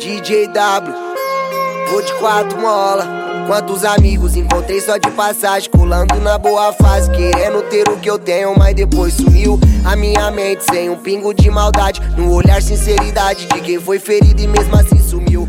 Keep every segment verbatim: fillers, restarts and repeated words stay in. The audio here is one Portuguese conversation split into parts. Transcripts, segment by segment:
D J W, vou de quatro mola. Quantos amigos encontrei só de passagem, colando na boa fase, querendo ter o que eu tenho, mas depois sumiu a minha mente sem um pingo de maldade. No olhar sinceridade de quem foi ferido e mesmo assim sumiu.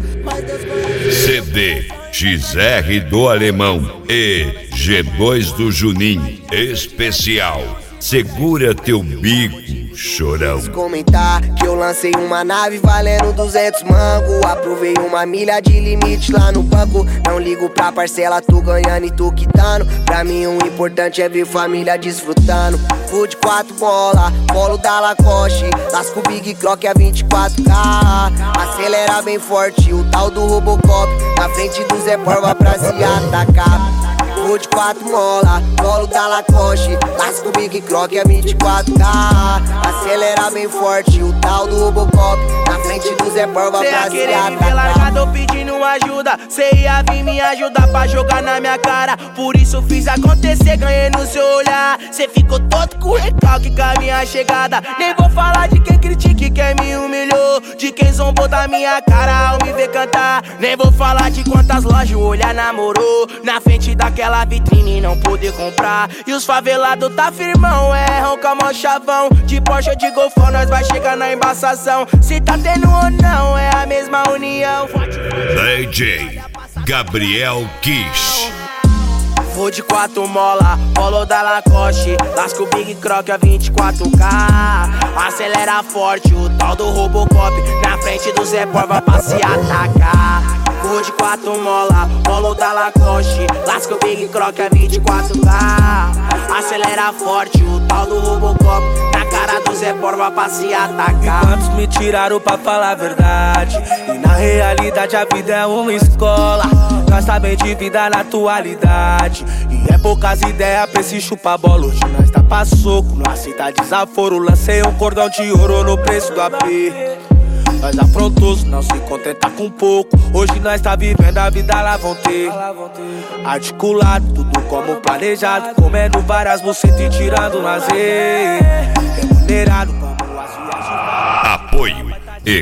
C D X R do Alemão e G dois do Juninho especial. Segura teu bico, chorão. Comentar que eu lancei uma nave valendo duzentos mango. Aprovei uma milha de limite lá no banco. Não ligo pra parcela, tô ganhando e tô quitando. Pra mim o importante é ver família desfrutando. Vou de quatro bola, polo da Lacoste, lasco Big Croc a vinte e quatro K. Acelera bem forte, o tal do Robocop, na frente do Zé Porva pra se atacar. Vou de quatro mola, polo da Lacoste, lasco Big Croc a vinte e quatro K. Acelera bem forte, o tal do Robocop, na frente do Zé Porva pra se atacar. Cê ia querer me ver largado pedindo ajuda, cê ia vir me ajudar pra jogar na minha cara. Por isso fiz acontecer, ganhei no seu olhar. Cê ficou todo com recalque com a minha chegada. Nem vou falar de quem critica e quem me humilhou, de quem zombou da minha cara ao me ver cantar. Nem vou falar de quantas lojas o olhar namorou, na frente daquela vitrine não poder comprar. E os favelados tá firmão, erram com o chavão. De Porsche ou de Golfão nós vai chegar na embaçação. Se tá tendo ou não, é a mesma união. D J Gabriel Kiss. Vou de quatro mola, polo da Lacoste, lasco Big Croc a vinte e quatro K. Acelera forte, o tal do Robocop, na frente do Zé Porva pra se atacar. Vou de quatro mola, polo da Lacoste, lasco Big Croc a vinte e quatro K. Acelera forte, o tal do Robocop, na cara do Zé Porva pra se atacar. Quantos me tiraram pra falar a verdade, e na realidade a vida é uma escola. Nós tá bem de vida na atualidade, e é poucas ideias pra esse chupa-bola. Hoje nós tá pra soco, não aceita desaforo. Lancei um cordão de ouro no preço do A P. Nós afrontoso, não se contenta com pouco. Hoje nós tá vivendo a vida lá vão ter. Articulado, tudo como planejado, comendo várias bucetas e tirando lazer. Remunerado, vamos às viagens. Apoio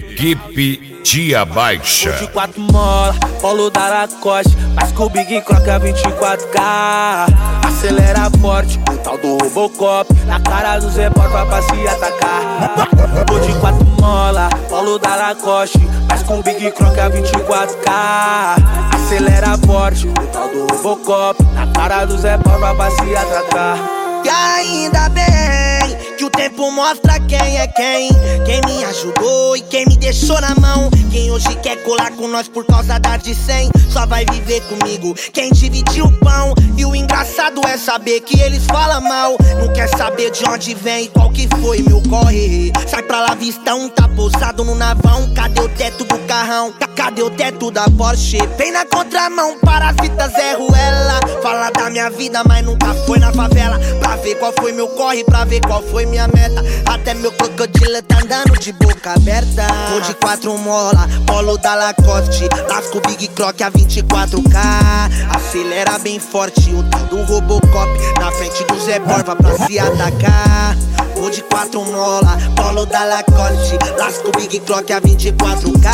Equipe Tia Baixa. Vou de quatro mola, polo da Lacoste, mas com o Big Croc a vinte e quatro K. Acelera forte, o tal do Robocop, na cara do Zé Porva pra se atacar. Vou de quatro mola, polo da Lacoste, mas com o Big Croc a vinte e quatro K. Acelera forte, o tal do Robocop, na cara do Zé Porva pra se atacar. E ainda bem que o tempo mostra quem é quem, quem me ajudou e quem me deixou na mão. Quem hoje quer colar com nós por causa da de cem, só vai viver comigo quem dividiu o pão. E o engraçado é saber que eles falam mal, não quer saber de onde vem e qual que foi meu corre. Sai pra lá vista, um tá pousado no navão. Cadê o teto do carrão? Cadê o teto da Porsche? Vem na contramão, parasita Zé Ruela. Fala da minha vida, mas nunca foi na favela. Pra ver qual foi meu corre, pra ver qual foi minha meta. Até meu crocodilo tá andando de boca aberta. Vou de quatro mola, polo da Lacoste, lasco Big Croc a vinte e quatro K. Acelera bem forte, o tal do Robocop, na frente do Zé Porva pra se atacar. Vou de quatro mola, polo da Lacoste, lasco Big Croc a vinte e quatro K.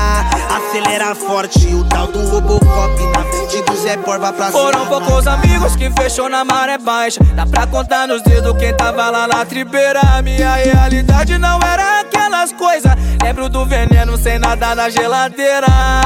Acelera forte, o tal do Robocop, na frente do Zé Porva pra se atacar. Foram poucos amigos que fechou na maré baixa, dá pra contar nos dedos quem tava lá na tribeira. A minha realidade não era aquelas coisas, lembro do veneno sem nada na geladeira.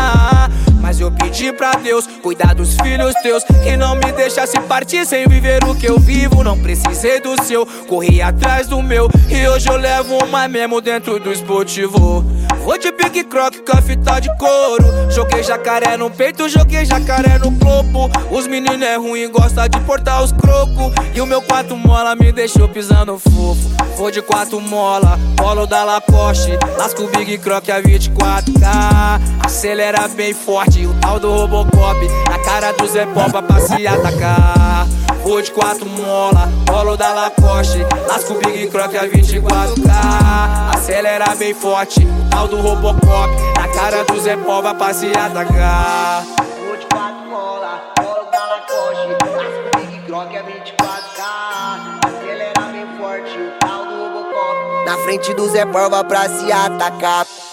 Mas eu pedi pra Deus cuidar dos filhos teus, que não me deixasse partir sem viver o que eu vivo. Não precisei do seu, corri atrás do meu, e hoje eu levo uma mesmo dentro do esportivo. Vou de Big Croc com a fita de couro, joguei jacaré no peito, joguei jacaré no globo. Os meninos é ruim, gosta de portar os crocos, e o meu quatro mola me deixou pisando fofo. Vou de quatro mola, polo da Lacoste, lasco Big Croc a vinte e quatro K. Acelera bem forte, o tal do Robocop, na cara do Zé Porva pra se atacar. Vou de quatro mola, polo da Lacoste, lasco Big Croc a vinte e quatro K. Acelera bem forte, o tal do Robocop, na cara do Zé Porva pra se atacar. Vou de quatro mola, polo da Lacoste, lasco Big Croc a vinte e quatro K. Acelera bem forte, o tal do Robocop, na frente do Zé Porva pra se atacar.